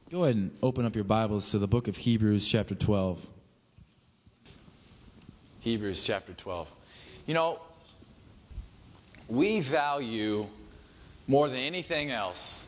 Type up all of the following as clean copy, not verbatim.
Go ahead and open up your Bibles to the book of Hebrews chapter 12. Hebrews chapter 12. You know, we value more than anything else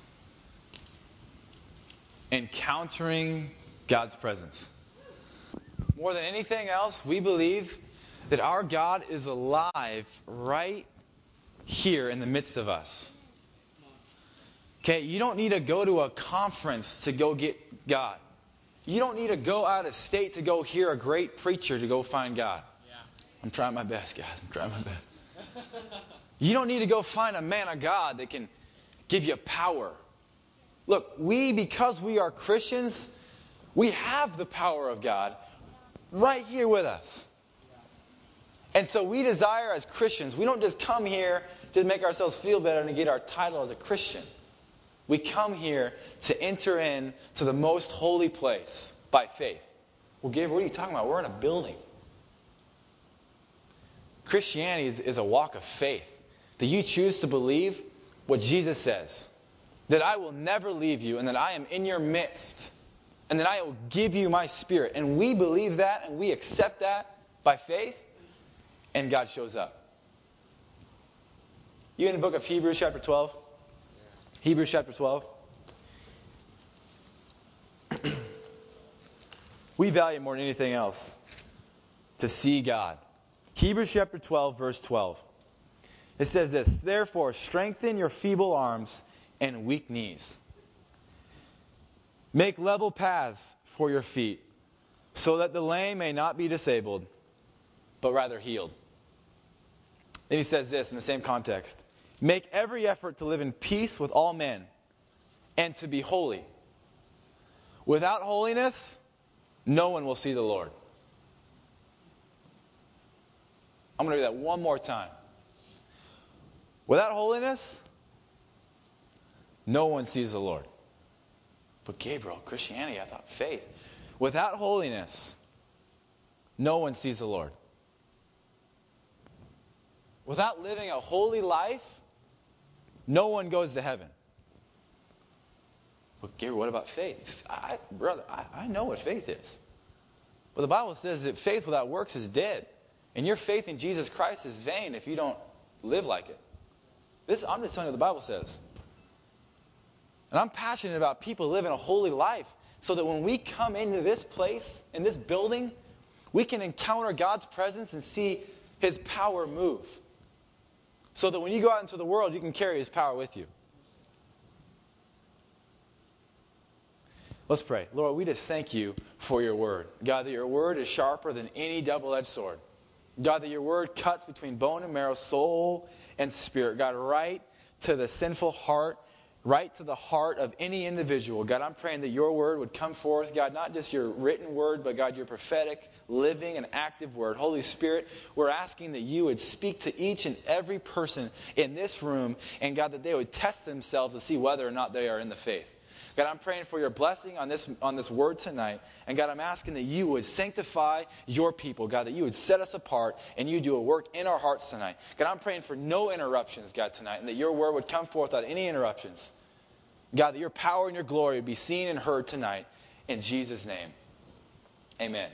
encountering God's presence. More than anything else, we believe that our God is alive right here in the midst of us. Okay, you don't need to go to a conference to go get God. You don't need to go out of state to go hear a great preacher to go find God. Yeah. I'm trying my best, guys. I'm trying my best. You don't need to go find a man of God that can give you power. Look, because we are Christians, we have the power of God right here with us. And so we desire as Christians, we don't just come here to make ourselves feel better and to get our title as a Christian. We come here to enter in to the most holy place by faith. Well, Gabriel, what are you talking about? We're in a building. Christianity is a walk of faith. That you choose to believe what Jesus says. That I will never leave you and that I am in your midst. And that I will give you my spirit. And we believe that and we accept that by faith. And God shows up. You in the book of Hebrews chapter 12? Hebrews chapter 12. We value more than anything else to see God. Hebrews chapter 12, verse 12. It says this, therefore, strengthen your feeble arms and weak knees. Make level paths for your feet, so that the lame may not be disabled, but rather healed. Then he says this in the same context. Make every effort to live in peace with all men and to be holy. Without holiness, no one will see the Lord. I'm going to do that one more time. Without holiness, no one sees the Lord. But Gabriel, Christianity, I thought faith. Without holiness, no one sees the Lord. Without living a holy life, no one goes to heaven. But Gabriel, what about faith? I know what faith is. But the Bible says that faith without works is dead. And your faith in Jesus Christ is vain if you don't live like it. I'm just telling you what the Bible says. And I'm passionate about people living a holy life so that when we come into this place, in this building, we can encounter God's presence and see His power move. So that when you go out into the world, you can carry His power with you. Let's pray. Lord, we just thank you for your word. God, that your word is sharper than any double-edged sword. God, that your word cuts between bone and marrow, soul and spirit. God, right to the sinful heart, right to the heart of any individual. God, I'm praying that your word would come forth. God, not just your written word, but God, your prophetic, living, and active word. Holy Spirit, we're asking that you would speak to each and every person in this room. And God, that they would test themselves to see whether or not they are in the faith. God, I'm praying for your blessing on this word tonight. And God, I'm asking that you would sanctify your people. God, that you would set us apart and you do a work in our hearts tonight. God, I'm praying for no interruptions, God, tonight. And that your word would come forth without any interruptions. God, that your power and your glory would be seen and heard tonight. In Jesus' name, amen.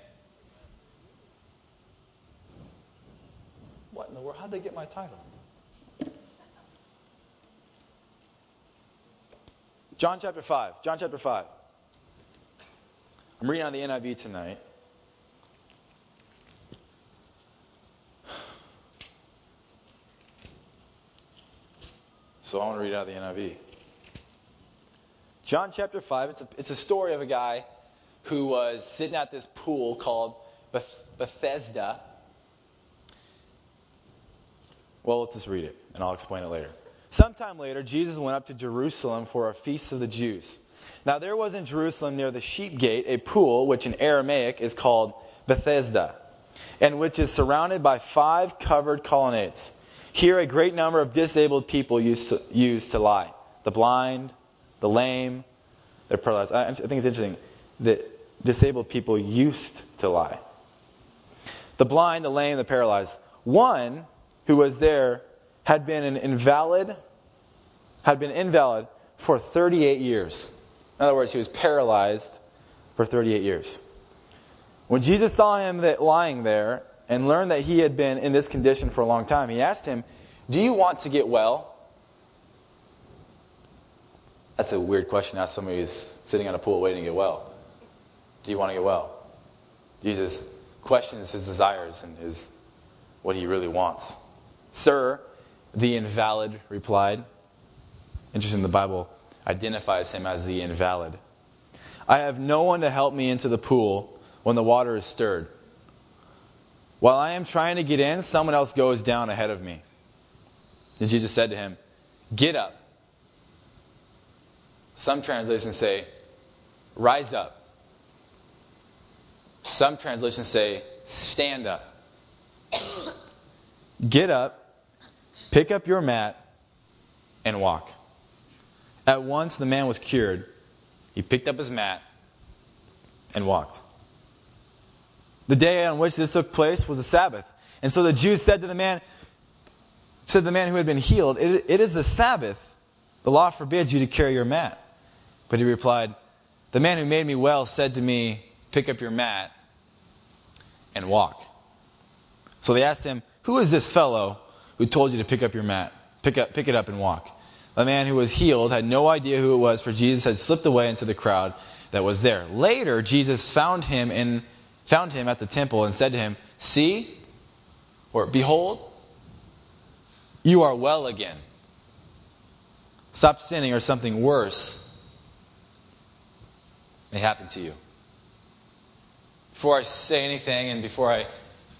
What in the world? How'd they get my title? John chapter 5. John chapter 5. I'm reading on the NIV tonight. So I want to read out of the NIV. John chapter 5. It's a story of a guy who was sitting at this pool called Bethesda. Well, let's just read it, and I'll explain it later. Sometime later, Jesus went up to Jerusalem for a feast of the Jews. Now there was in Jerusalem near the sheep gate a pool, which in Aramaic is called Bethesda, and which is surrounded by 5 covered colonnades. Here a great number of disabled people used to lie. The blind, the lame, the paralyzed. I think it's interesting that disabled people used to lie. The blind, the lame, the paralyzed. One who was there had been invalid for 38 years. In other words, he was paralyzed for 38 years. When Jesus saw him lying there and learned that he had been in this condition for a long time, he asked him, "Do you want to get well?" That's a weird question to ask somebody who's sitting on a pool waiting to get well. Do you want to get well? Jesus questions his desires and what he really wants. "Sir," the invalid replied. Interesting, the Bible identifies him as the invalid. "I have no one to help me into the pool when the water is stirred. While I am trying to get in, someone else goes down ahead of me." And Jesus said to him, "Get up." Some translations say, "Rise up." Some translations say, "Stand up." Get up, pick up your mat, and walk. At once the man was cured. He picked up his mat and walked. The day on which this took place was a Sabbath. And so the Jews said to the man who had been healed, "It is a Sabbath. The law forbids you to carry your mat." But he replied, "The man who made me well said to me, 'Pick up your mat and walk.'" So they asked him, "Who is this fellow who told you to pick up your mat? Pick it up and walk." The man who was healed had no idea who it was, for Jesus had slipped away into the crowd that was there. Later, Jesus found him at the temple and said to him, "See," or "Behold, you are well again. Stop sinning, or something worse may happen to you." Before I say anything, and before I...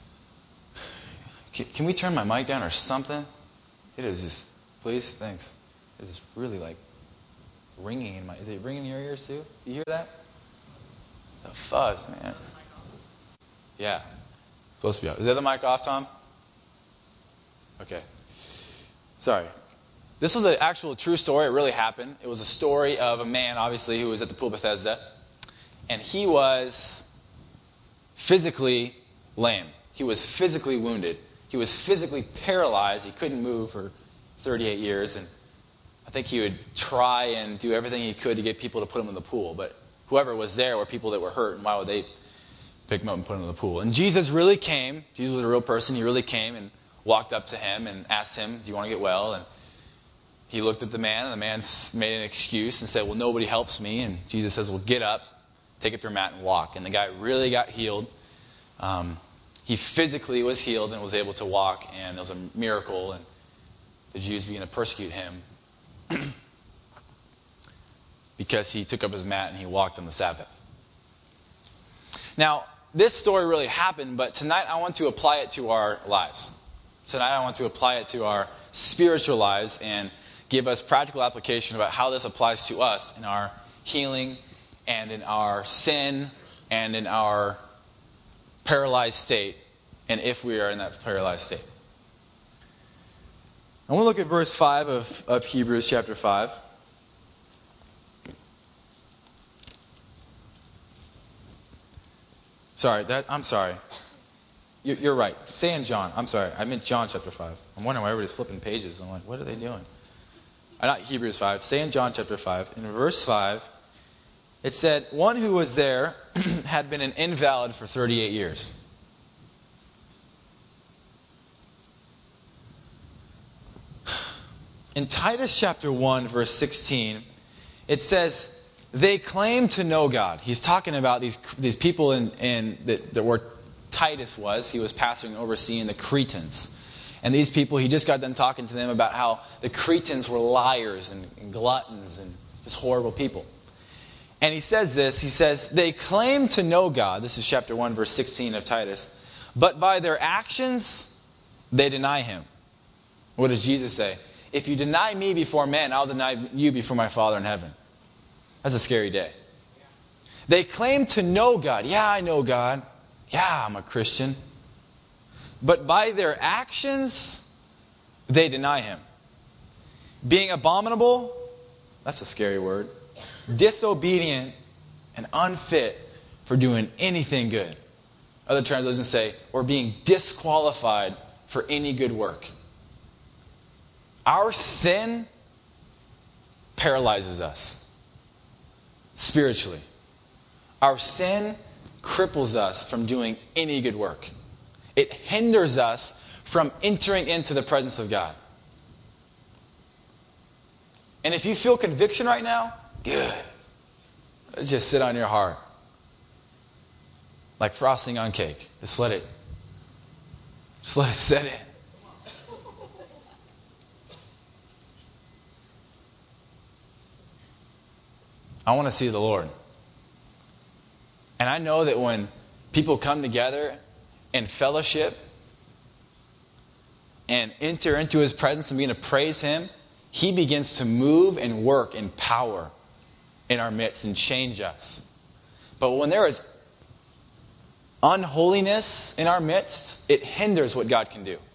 Can we turn my mic down or something? It is just... Please? Thanks. It is really like ringing in my... Is it ringing in your ears too? You hear that? The fuzz, man. Yeah. Supposed to be off. Is that the mic off, Tom? Okay. Sorry. This was an actual true story. It really happened. It was a story of a man, obviously, who was at the pool of Bethesda. And he was physically lame. He was physically wounded. He was physically paralyzed. He couldn't move for 38 years. And I think he would try and do everything he could to get people to put him in the pool. But whoever was there were people that were hurt. And why would they pick him up and put him in the pool? And Jesus really came. Jesus was a real person. He really came and walked up to him and asked him, "Do you want to get well?" And he looked at the man, and the man made an excuse and said, "Well, nobody helps me." And Jesus says, "Well, get up, take up your mat, and walk." And the guy really got healed. He physically was healed and was able to walk, and it was a miracle. And the Jews began to persecute him because he took up his mat and he walked on the Sabbath. Now, this story really happened, but tonight I want to apply it to our lives. Tonight I want to apply it to our spiritual lives and give us practical application about how this applies to us in our healing and in our sin and in our paralyzed state, and if we are in that paralyzed state. I want to look at verse 5 of Hebrews chapter 5. I'm sorry. You're right. Say in John. I'm sorry. I meant John chapter 5. I'm wondering why everybody's flipping pages. I'm like, what are they doing? Not Hebrews 5. Say in John chapter 5. In verse 5, it said, "One who was there had been an invalid for 38 years. In Titus chapter 1, verse 16, it says, "They claim to know God." He's talking about these people that where Titus was. He was pastoring and overseeing the Cretans. And these people, he just got done talking to them about how the Cretans were liars and gluttons and just horrible people. And he says this, he says, "They claim to know God," this is chapter 1, verse 16 of Titus, "but by their actions, they deny Him." What does Jesus say? "If you deny me before men, I'll deny you before my Father in heaven." That's a scary day. They claim to know God. Yeah, I know God. Yeah, I'm a Christian. But by their actions, they deny Him. Being abominable, that's a scary word, disobedient, and unfit for doing anything good. Other translations say, or being disqualified for any good work. Our sin paralyzes us. spiritually. Our sin cripples us from doing any good work. It hinders us from entering into the presence of God. And if you feel conviction right now, good. Just sit on your heart. Like frosting on cake. Just let it set in. I want to see the Lord. And I know that when people come together in fellowship and enter into His presence and begin to praise Him, He begins to move and work in power in our midst and change us. But when there is unholiness in our midst, it hinders what God can do.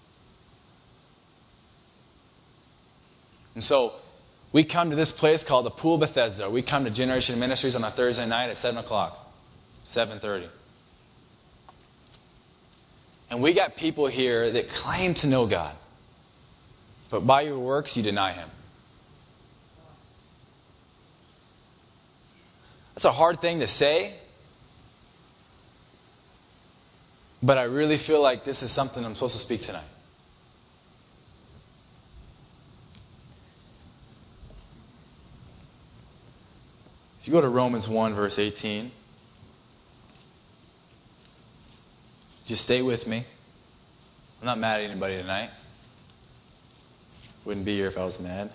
And so, we come to this place called the Pool Bethesda. We come to Generation Ministries on a Thursday night at 7 o'clock. 7:30. And we got people here that claim to know God. But by your works, you deny Him. That's a hard thing to say. But I really feel like this is something I'm supposed to speak tonight. If you go to Romans 1, verse 18, just stay with me. I'm not mad at anybody tonight. Wouldn't be here if I was mad.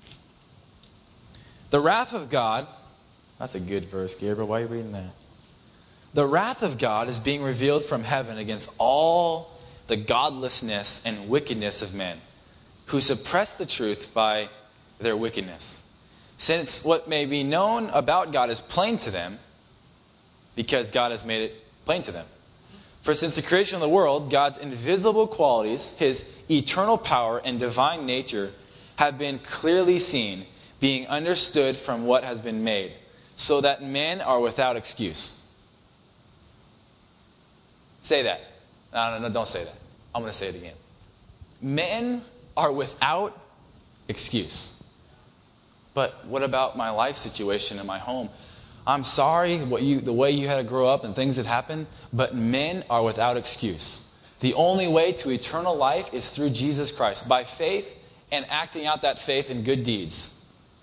The wrath of God, that's a good verse, Gabriel. Why are you reading that? The wrath of God is being revealed from heaven against all the godlessness and wickedness of men who suppress the truth by their wickedness. Since what may be known about God is plain to them, because God has made it plain to them. For since the creation of the world, God's invisible qualities, His eternal power and divine nature have been clearly seen, being understood from what has been made, so that men are without excuse. Say that. No, don't say that. I'm going to say it again. Men are without excuse. But what about my life situation in my home? I'm sorry the way you had to grow up and things that happened, but men are without excuse. The only way to eternal life is through Jesus Christ, by faith and acting out that faith in good deeds.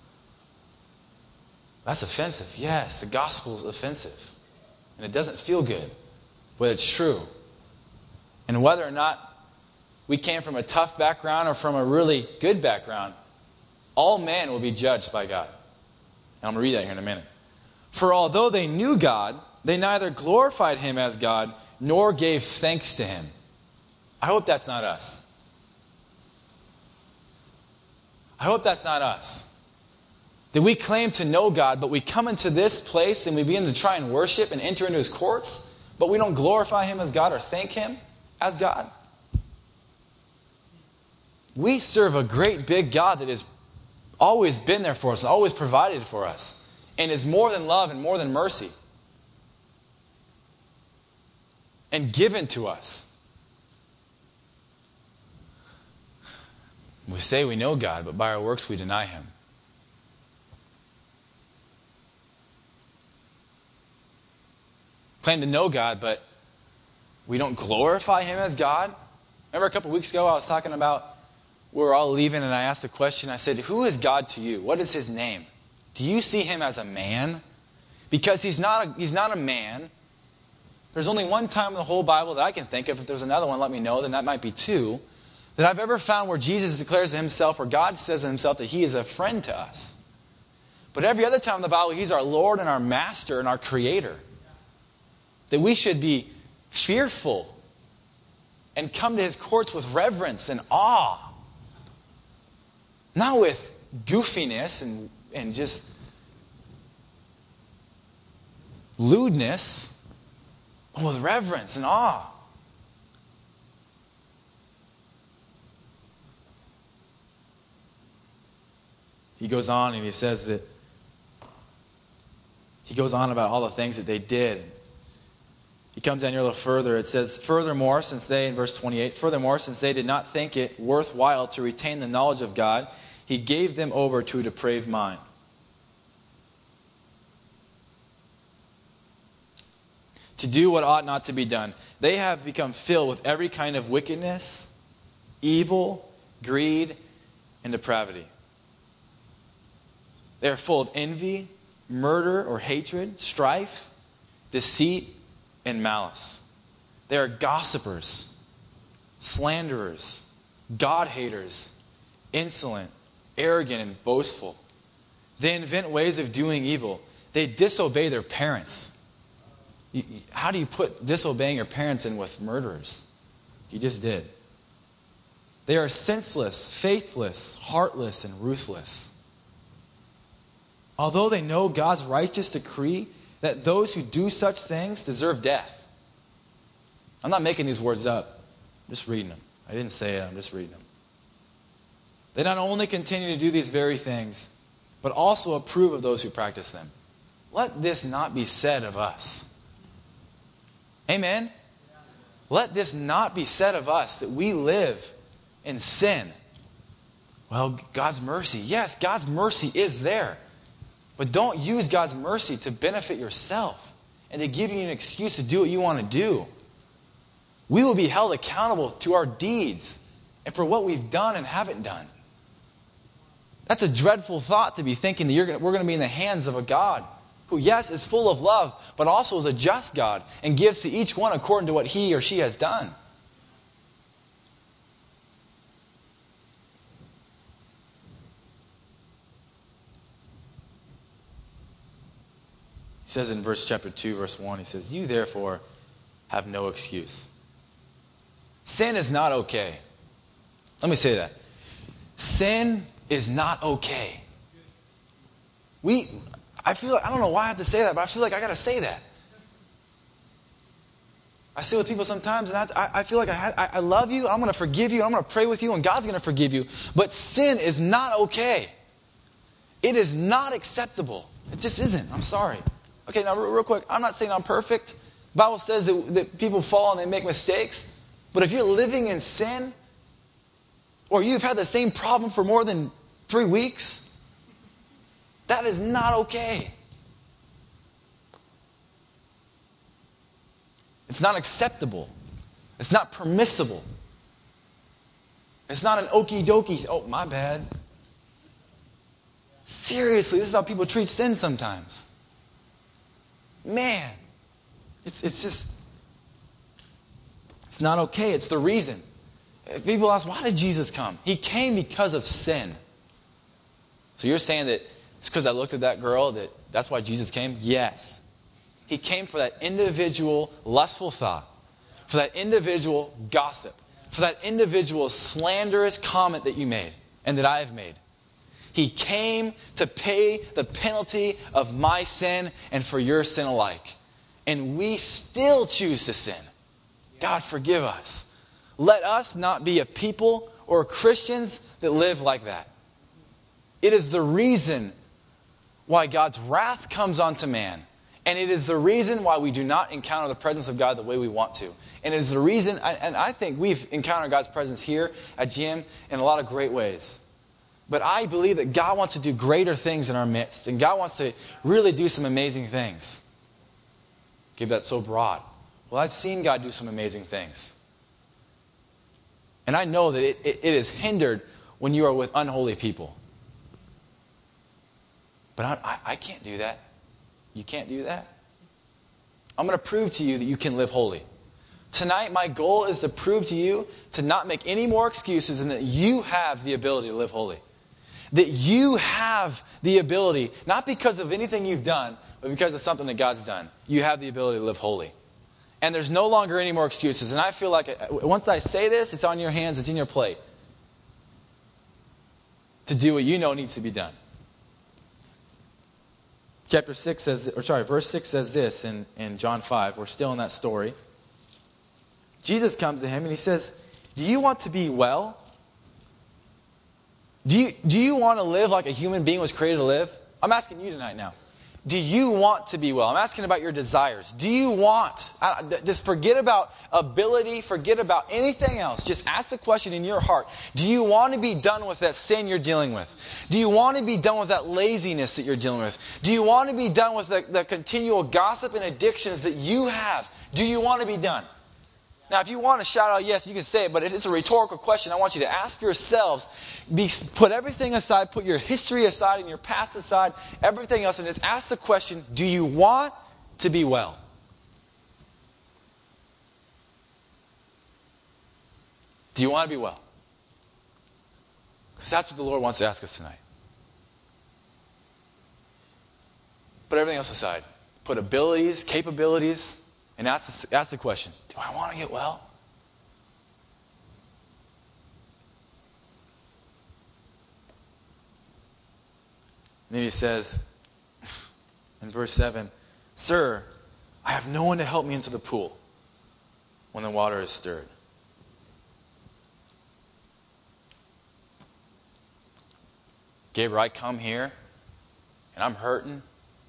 That's offensive. Yes, the gospel is offensive. And it doesn't feel good, but it's true. And whether or not we came from a tough background or from a really good background, all men will be judged by God. And I'm going to read that here in a minute. For although they knew God, they neither glorified Him as God nor gave thanks to Him. I hope that's not us. I hope that's not us. That we claim to know God, but we come into this place and we begin to try and worship and enter into His courts, but we don't glorify Him as God or thank Him as God. We serve a great big God that has always been there for us, always provided for us, and is more than love and more than mercy, and given to us. We say we know God, but by our works we deny Him. Claim to know God, but we don't glorify Him as God. Remember a couple weeks ago I was talking about we were all leaving and I asked a question. I said, who is God to you? What is His name? Do you see Him as a man? Because He's not a man. There's only one time in the whole Bible that I can think of. If there's another one, let me know. Then that might be two. That I've ever found where Jesus declares to Himself, or God says to Himself that He is a friend to us. But every other time in the Bible, He's our Lord and our Master and our Creator. That we should be fearful and come to His courts with reverence and awe. Not with goofiness and just lewdness, but with reverence and awe. He goes on and he says that he goes on about all the things that they did. He comes down here a little further. It says, furthermore, since they, in verse 28, furthermore, since they did not think it worthwhile to retain the knowledge of God, He gave them over to a depraved mind. to do what ought not to be done. They have become filled with every kind of wickedness, evil, greed, and depravity. They are full of envy, murder or hatred, strife, deceit, and malice. They are gossipers, slanderers, God-haters, insolent, arrogant, and boastful. They invent ways of doing evil. They disobey their parents. How do you put disobeying your parents in with murderers? You just did. They are senseless, faithless, heartless, and ruthless. Although they know God's righteous decree that those who do such things deserve death. I'm not making these words up. I'm just reading them. I didn't say it. I'm just reading them. They not only continue to do these very things, but also approve of those who practice them. Let this not be said of us. Amen? Let this not be said of us that we live in sin. Well, God's mercy. Yes, God's mercy is there. But don't use God's mercy to benefit yourself and to give you an excuse to do what you want to do. We will be held accountable to our deeds and for what we've done and haven't done. That's a dreadful thought to be thinking that we're going to be in the hands of a God who, yes, is full of love, but also is a just God and gives to each one according to what he or she has done. He says in chapter 2, verse 1, he says, "You therefore have no excuse." Sin is not okay. Let me say that. Sin is not okay. I feel like, I don't know why I have to say that, but I feel like I got to say that. I sit with people sometimes, and I feel like I love you, I'm going to forgive you, I'm going to pray with you, and God's going to forgive you. But sin is not okay. It is not acceptable. It just isn't. I'm sorry. Okay, now real quick, I'm not saying I'm perfect. The Bible says that people fall and they make mistakes. But if you're living in sin, or you've had the same problem for more than 3 weeks, that is not okay. It's not acceptable. It's not permissible. It's not an okie dokie. Oh, my bad. Seriously, this is how people treat sin sometimes. Man, it's just, it's not okay. It's the reason. People ask, why did Jesus come? He came because of sin. So you're saying that it's because I looked at that girl that's why Jesus came? Yes. He came for that individual lustful thought, for that individual gossip, for that individual slanderous comment that you made and that I have made. He came to pay the penalty of my sin and for your sin alike. And we still choose to sin. God, forgive us. Let us not be a people or Christians that live like that. It is the reason why God's wrath comes onto man. And it is the reason why we do not encounter the presence of God the way we want to. And it is the reason, and I think we've encountered God's presence here at GM in a lot of great ways. But I believe that God wants to do greater things in our midst. And God wants to really do some amazing things. Give that so broad. Well, I've seen God do some amazing things. And I know that it is hindered when you are with unholy people. But I can't do that. You can't do that. I'm going to prove to you that you can live holy. Tonight, my goal is to prove to you to not make any more excuses and that you have the ability to live holy. That you have the ability, not because of anything you've done, but because of something that God's done. You have the ability to live holy. And there's no longer any more excuses. And I feel like once I say this, it's on your hands, it's in your plate. To do what you know needs to be done. Verse 6 says this in John 5. We're still in that story. Jesus comes to him and he says, "Do you want to be well? Do you want to live like a human being was created to live?" I'm asking you tonight now. Do you want to be well? I'm asking about your desires. Do you want? Just forget about ability. Forget about anything else. Just ask the question in your heart. Do you want to be done with that sin you're dealing with? Do you want to be done with that laziness that you're dealing with? Do you want to be done with the continual gossip and addictions that you have? Do you want to be done? Now, if you want to shout out yes, you can say it, but if it's a rhetorical question, I want you to ask yourselves, put everything aside, put your history aside and your past aside, everything else, and just ask the question, do you want to be well? Do you want to be well? Because that's what the Lord wants to ask us tonight. Put everything else aside. Put abilities, capabilities, and ask the question, do I want to get well? And then he says, in verse 7, Sir, I have no one to help me into the pool when the water is stirred. Gabriel, I come here, and I'm hurting.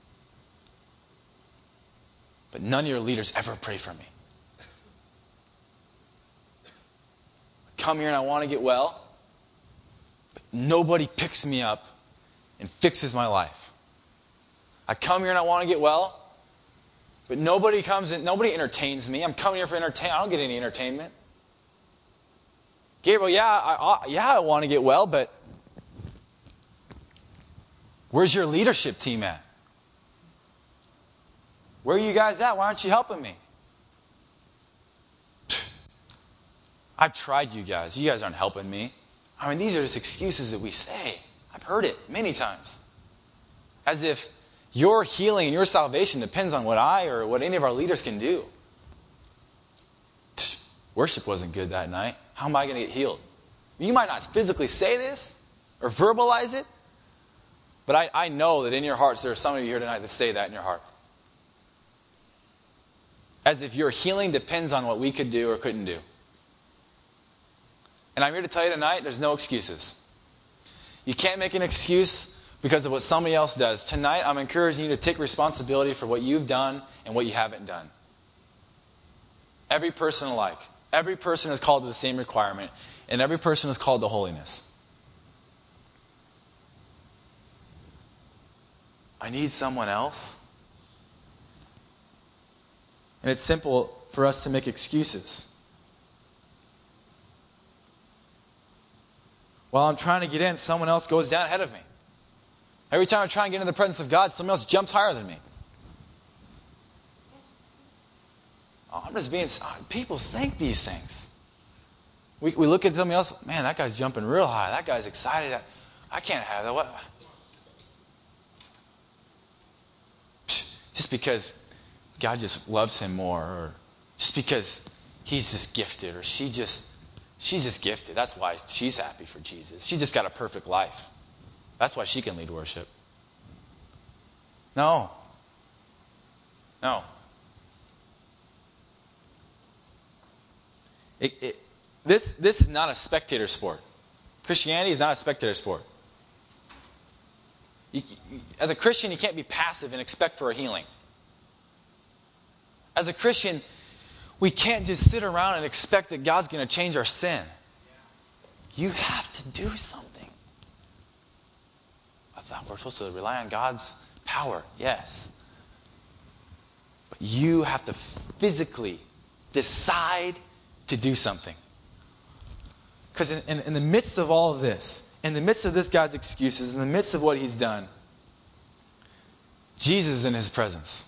But none of your leaders ever pray for me. I come here and I want to get well, but nobody picks me up and fixes my life. I come here and I want to get well, but nobody comes and nobody entertains me. I'm coming here for entertainment. I don't get any entertainment. Gabriel, I want to get well, but where's your leadership team at? Where are you guys at? Why aren't you helping me? I've tried you guys. You guys aren't helping me. I mean, these are just excuses that we say. I've heard it many times. As if your healing and your salvation depends on what I or what any of our leaders can do. Worship wasn't good that night. How am I going to get healed? You might not physically say this or verbalize it, but I know that in your hearts there are some of you here tonight that say that in your heart. As if your healing depends on what we could do or couldn't do. And I'm here to tell you tonight, there's no excuses. You can't make an excuse because of what somebody else does. Tonight, I'm encouraging you to take responsibility for what you've done and what you haven't done. Every person alike. Every person is called to the same requirement. And every person is called to holiness. I need someone else. And it's simple for us to make excuses. While I'm trying to get in, someone else goes down ahead of me. Every time I try and get into the presence of God, someone else jumps higher than me. Oh, I'm just being... People think these things. We look at somebody else, man, that guy's jumping real high. That guy's excited. I can't have that. What? Just because God just loves him more, or just because he's just gifted, or she's just gifted. That's why she's happy for Jesus. She just got a perfect life. That's why she can lead worship. No. This is not a spectator sport. Christianity is not a spectator sport. As a Christian, you can't be passive and expect for a healing. As a Christian, we can't just sit around and expect that God's going to change our sin. You have to do something. I thought we're supposed to rely on God's power. Yes. But you have to physically decide to do something. Because in the midst of all of this, in the midst of this guy's excuses, in the midst of what he's done, Jesus is in his presence.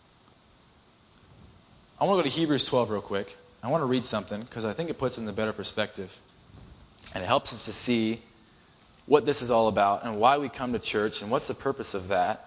I want to go to Hebrews 12 real quick. I want to read something because I think it puts it in a better perspective. And it helps us to see what this is all about and why we come to church and what's the purpose of that.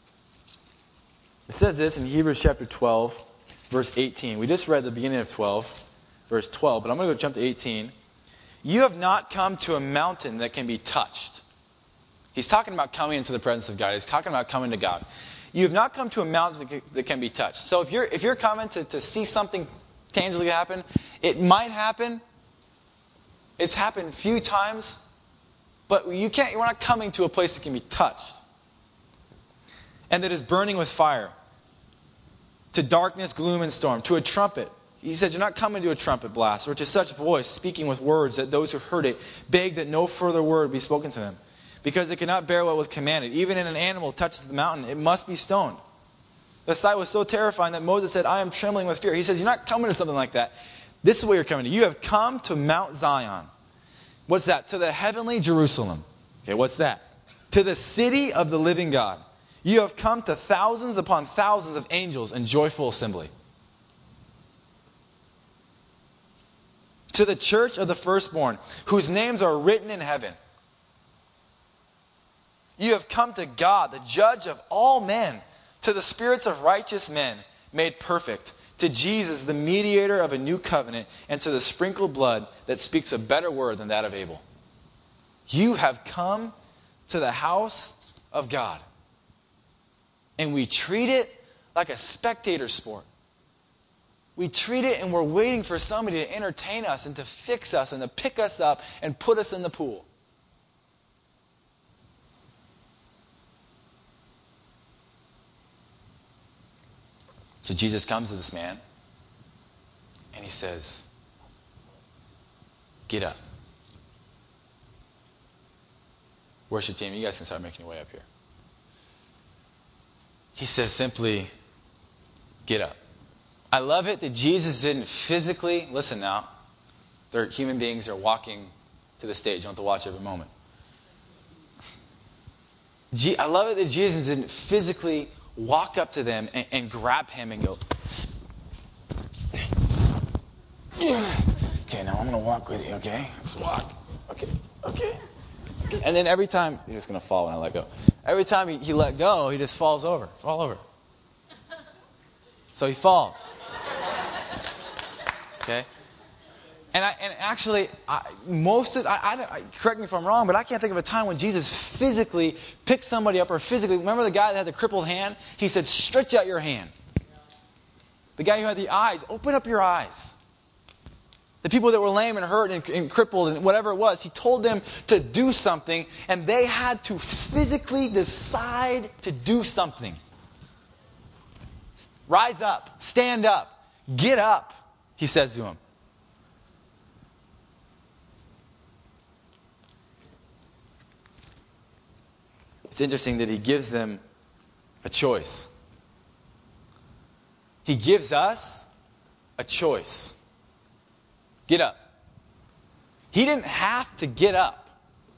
It says this in Hebrews chapter 12, verse 18. We just read the beginning of 12, verse 12, but I'm going to go jump to 18. You have not come to a mountain that can be touched. He's talking about coming into the presence of God. He's talking about coming to God. You have not come to a mountain that can be touched. So if you're coming to see something tangibly happen, it might happen. It's happened a few times, but you're not coming to a place that can be touched. and that is burning with fire. To darkness, gloom, and storm. To a trumpet. He says, you're not coming to a trumpet blast, or to such voice speaking with words that those who heard it begged that no further word be spoken to them, because they could not bear what was commanded. Even if an animal touches the mountain, it must be stoned. The sight was so terrifying that Moses said, I am trembling with fear. He says, you're not coming to something like that. This is what you're coming to. You have come to Mount Zion. What's that? To the heavenly Jerusalem. Okay, what's that? To the city of the living God. You have come to thousands upon thousands of angels in joyful assembly. To the church of the firstborn, whose names are written in heaven. You have come to God, the judge of all men, to the spirits of righteous men made perfect, to Jesus, the mediator of a new covenant, and to the sprinkled blood that speaks a better word than that of Abel. You have come to the house of God. And we treat it like a spectator sport. We treat it and we're waiting for somebody to entertain us and to fix us and to pick us up and put us in the pool. So Jesus comes to this man and he says, get up. Worship team, you guys can start making your way up here. He says simply, get up. I love it that Jesus didn't physically, listen now, they're human beings, they're walking to the stage. You don't have to watch every moment. I love it that Jesus didn't physically walk up to them and grab him and go, okay, now I'm going to walk with you, okay? Let's walk. Okay. And then every time, you're just going to fall when I let go. Every time he let go, he just fall over. So he falls. Okay? And actually, correct me if I'm wrong, but I can't think of a time when Jesus physically picked somebody up or physically, remember the guy that had the crippled hand? He said, stretch out your hand. The guy who had the eyes, open up your eyes. The people that were lame and hurt and crippled and whatever it was, he told them to do something, and they had to physically decide to do something. Rise up, stand up, get up, he says to them. It's interesting that he gives them a choice. He gives us a choice. Get up. He didn't have to get up.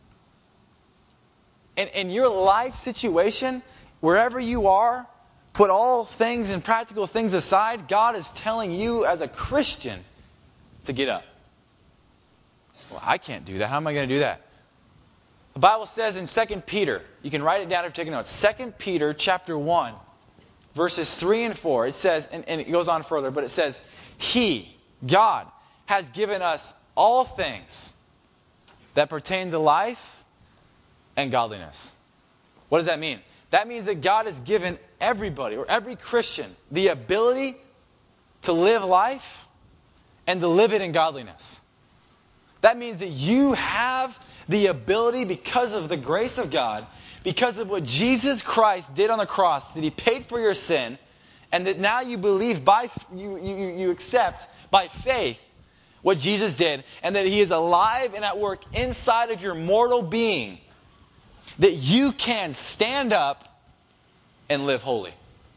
In your life situation, wherever you are, put all things and practical things aside, God is telling you as a Christian to get up. Well, I can't do that. How am I going to do that? The Bible says in 2 Peter, you can write it down if you're taking notes, 2 Peter chapter 1, verses 3 and 4, it says, and it goes on further, but it says, He, God, has given us all things that pertain to life and godliness. What does that mean? That means that God has given everybody, or every Christian, the ability to live life and to live it in godliness. That means that you have the ability, because of the grace of God, because of what Jesus Christ did on the cross, that He paid for your sin, and that now you believe you accept by faith what Jesus did, and that He is alive and at work inside of your mortal being, that you can stand up and live holy.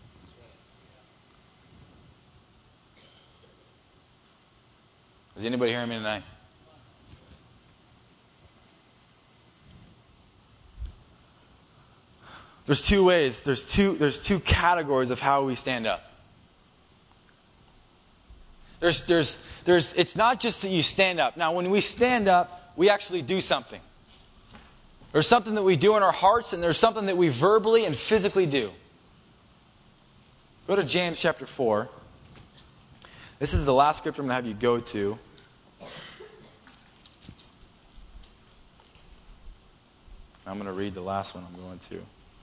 Is anybody hearing me tonight? There's two ways. There's two categories of how we stand up. It's not just that you stand up. Now, when we stand up, we actually do something. There's something that we do in our hearts, and there's something that we verbally and physically do. Go to James chapter 4. This is the last scripture I'm going to have you go to. I'm going to read the last one I'm going to.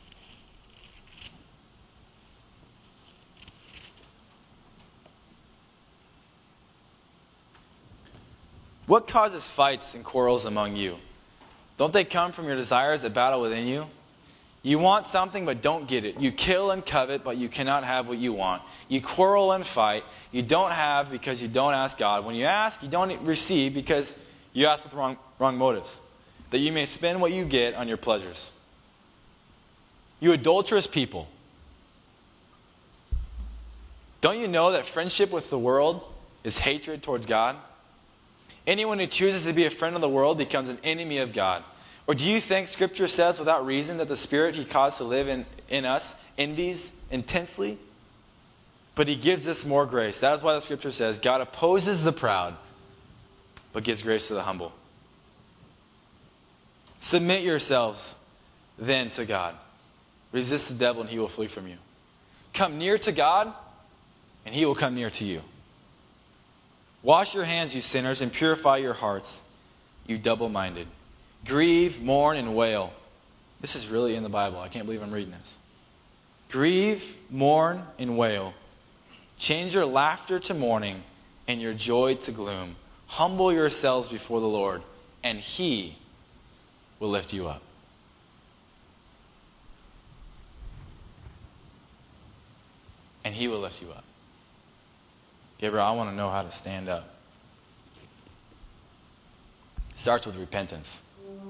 What causes fights and quarrels among you? Don't they come from your desires that battle within you? You want something but don't get it. You kill and covet but you cannot have what you want. You quarrel and fight. You don't have because you don't ask God. When you ask, you don't receive because you ask with wrong motives. That you may spend what you get on your pleasures. You adulterous people. Don't you know that friendship with the world is hatred towards God? Anyone who chooses to be a friend of the world becomes an enemy of God. Or do you think Scripture says without reason that the Spirit He caused to live in us envies intensely? But He gives us more grace. That is why the Scripture says, God opposes the proud, but gives grace to the humble. Submit yourselves then to God. Resist the devil and he will flee from you. Come near to God and He will come near to you. Wash your hands, you sinners, and purify your hearts, you double-minded. Grieve, mourn, and wail. This is really in the Bible. I can't believe I'm reading this. Grieve, mourn, and wail. Change your laughter to mourning and your joy to gloom. Humble yourselves before the Lord, and He will lift you up. And He will lift you up. Gabriel, I want to know how to stand up. It starts with repentance.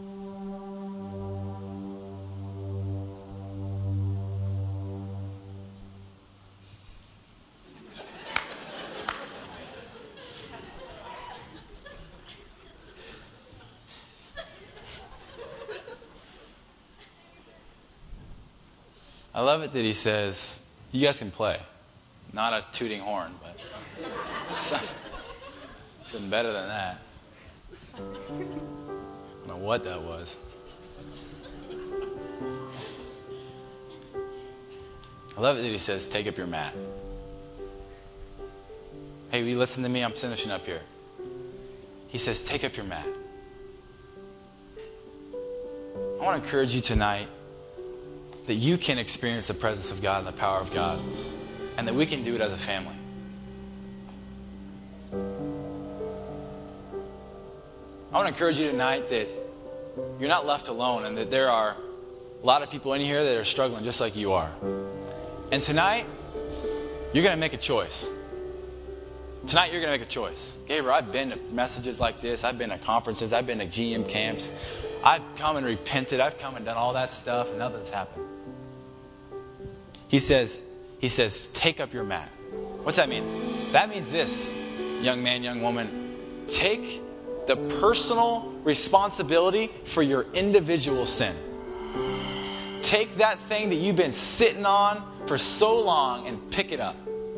I love it that he says, you guys can play. Not a tooting horn, but something better than that. I don't know what that was. I love it that he says, take up your mat. Hey, will you listen to me? I'm finishing up here. He says, take up your mat. I want to encourage you tonight that you can experience the presence of God and the power of God, and that we can do it as a family. I want to encourage you tonight that you're not left alone, and that there are a lot of people in here that are struggling just like you are. And tonight, you're going to make a choice. Tonight, you're going to make a choice. Gabriel, I've been to messages like this. I've been to conferences. I've been to GM camps. I've come and repented. I've come and done all that stuff, and nothing's happened. He says, take up your mat. What's that mean? That means this, young man, young woman. Take the personal responsibility for your individual sin. Take that thing that you've been sitting on for so long and pick it up.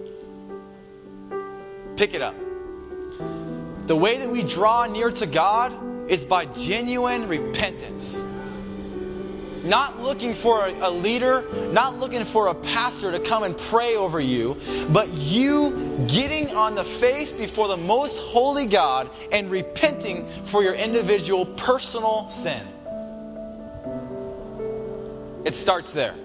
Pick it up. The way that we draw near to God is by genuine repentance. Not looking for a leader, not looking for a pastor to come and pray over you, but you getting on the face before the most holy God and repenting for your individual personal sin. It starts there.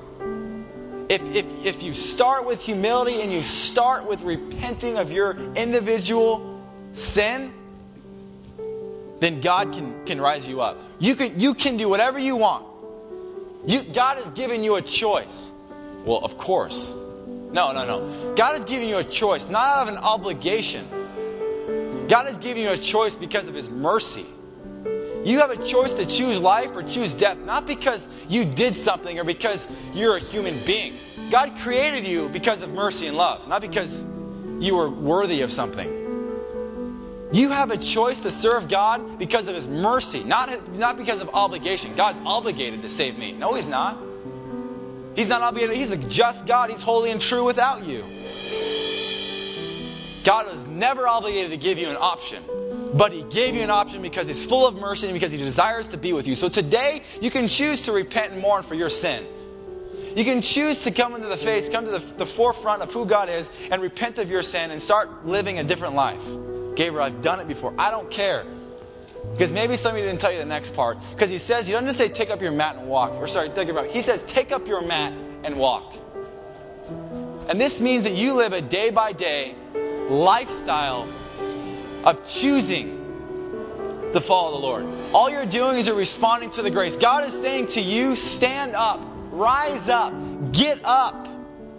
If you start with humility and you start with repenting of your individual sin, then God can rise you up. You can do whatever you want. God has given you a choice. Well, of course. No. God has given you a choice, not out of an obligation. God has given you a choice because of His mercy. You have a choice to choose life or choose death, not because you did something or because you're a human being. God created you because of mercy and love, not because you were worthy of something. You have a choice to serve God because of His mercy, not because of obligation. God's obligated to save me. No, He's not. He's not obligated. He's a just God. He's holy and true without you. God was never obligated to give you an option. But He gave you an option because He's full of mercy and because He desires to be with you. So today, you can choose to repent and mourn for your sin. You can choose to come into the face, come to the forefront of who God is and repent of your sin and start living a different life. Gabriel, I've done it before. I don't care. Because maybe somebody didn't tell you the next part. Because he says, he doesn't just say take up your mat and walk. He says take up your mat and walk. And this means that you live a day-by-day lifestyle of choosing to follow the Lord. all you're doing is you're responding to the grace. God is saying to you, stand up, rise up, get up.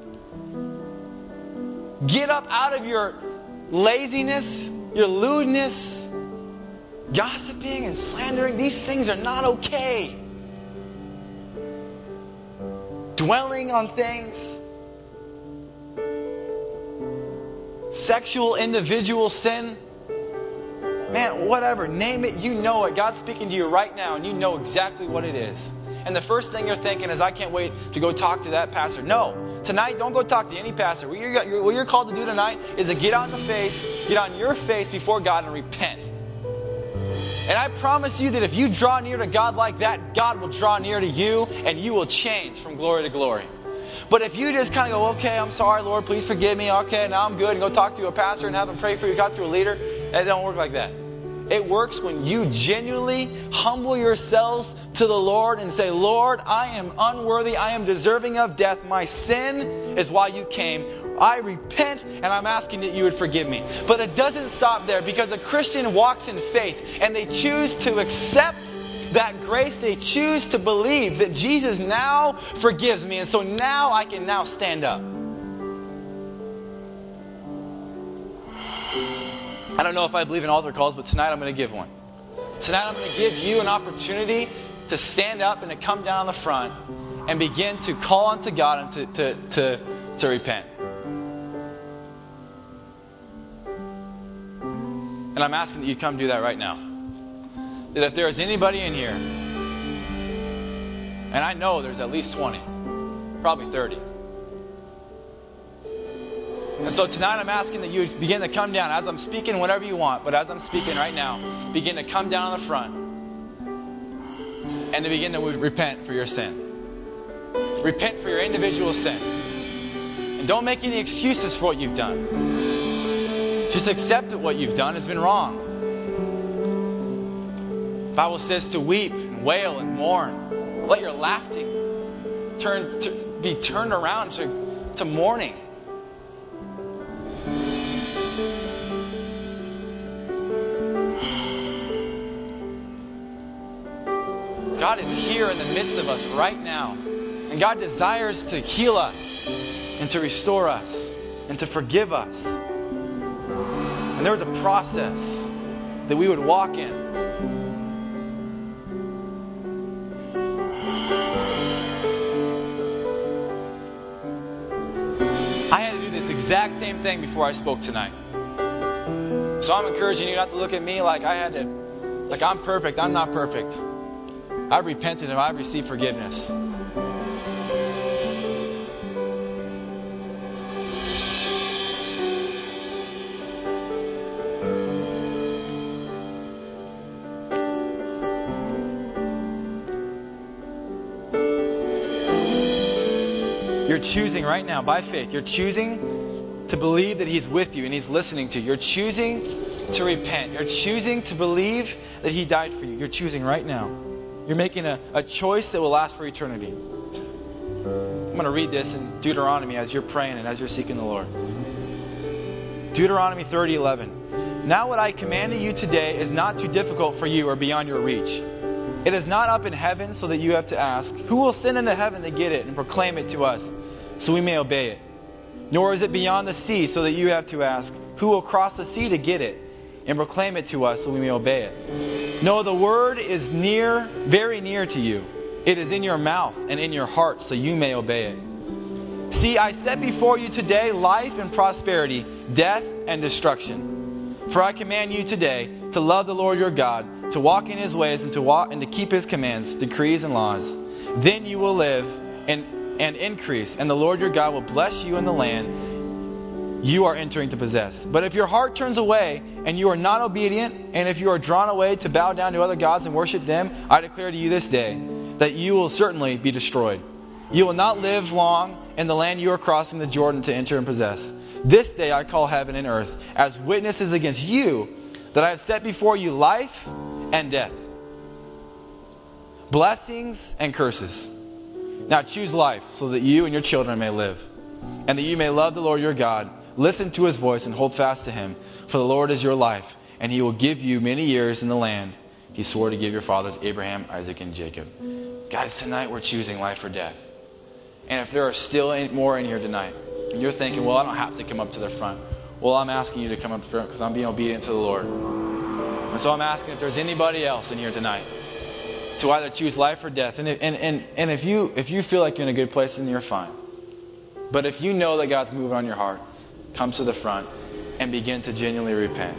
Get up out of your laziness, your lewdness, gossiping and slandering. These things are not okay. Dwelling on things. Sexual, individual sin. Man, whatever. Name it. You know it. God's speaking to you right now and you know exactly what it is. And the first thing you're thinking is, I can't wait to go talk to that pastor. No. Tonight, don't go talk to any pastor. What you're called to do tonight is to get on your face before God and repent. And I promise you that if you draw near to God like that, God will draw near to you and you will change from glory to glory. But if you just kind of go, okay, I'm sorry, Lord, please forgive me. Okay, now I'm good. And go talk to a pastor and have him pray for you. Talk to a leader. It don't work like that. It works when you genuinely humble yourselves to the Lord and say, Lord, I am unworthy. I am deserving of death. My sin is why you came. I repent and I'm asking that you would forgive me. But it doesn't stop there, because a Christian walks in faith and they choose to accept that grace. They choose to believe that Jesus now forgives me, and so now I can now stand up. I don't know if I believe in altar calls, but tonight I'm going to give one. Tonight I'm going to give you an opportunity to stand up and to come down on the front and begin to call unto God and to repent. And I'm asking that you come do that right now. That if there is anybody in here, and I know there's at least 20, probably 30. And so tonight I'm asking that you begin to come down. As I'm speaking, whatever you want, but as I'm speaking right now, begin to come down on the front and to begin to repent for your sin. Repent for your individual sin. And don't make any excuses for what you've done. Just accept that what you've done has been wrong. The Bible says to weep and wail and mourn. Let your laughing be turned around to mourning. God is here in the midst of us right now. And God desires to heal us and to restore us and to forgive us. And there was a process that we would walk in. I had to do this exact same thing before I spoke tonight. So I'm encouraging you not to look at me like I'm perfect. I'm not perfect. I've repented and I've received forgiveness. You're choosing right now, by faith, you're choosing to believe that He's with you and He's listening to you. You're choosing to repent. You're choosing to believe that He died for you. You're choosing right now. You're making a choice that will last for eternity. I'm going to read this in Deuteronomy as you're praying and as you're seeking the Lord. Deuteronomy 30:11. Now what I commanded you today is not too difficult for you or beyond your reach. It is not up in heaven so that you have to ask, who will send into heaven to get it and proclaim it to us so we may obey it? Nor is it beyond the sea so that you have to ask, who will cross the sea to get it and proclaim it to us so we may obey it? No, the word is near, very near to you. It is in your mouth and in your heart so you may obey it. See, I set before you today life and prosperity, death and destruction. For I command you today to love the Lord your God, to walk in His ways and to keep His commands, decrees, and laws. Then you will live and increase, and the Lord your God will bless you in the land you are entering to possess. But if your heart turns away and you are not obedient, and if you are drawn away to bow down to other gods and worship them, I declare to you this day that you will certainly be destroyed. You will not live long in the land you are crossing the Jordan to enter and possess. This day I call heaven and earth as witnesses against you that I have set before you life and death, blessings and curses. Now choose life so that you and your children may live, and that you may love the Lord your God. Listen to His voice and hold fast to Him, for the Lord is your life, and He will give you many years in the land He swore to give your fathers Abraham, Isaac, and Jacob. Guys, tonight we're choosing life or death. And if there are still more in here tonight, and you're thinking, well, I don't have to come up to the front. Well, I'm asking you to come up to the front because I'm being obedient to the Lord. And so I'm asking if there's anybody else in here tonight to either choose life or death. And if you feel like you're in a good place, then you're fine. But if you know that God's moving on your heart, come to the front and begin to genuinely repent.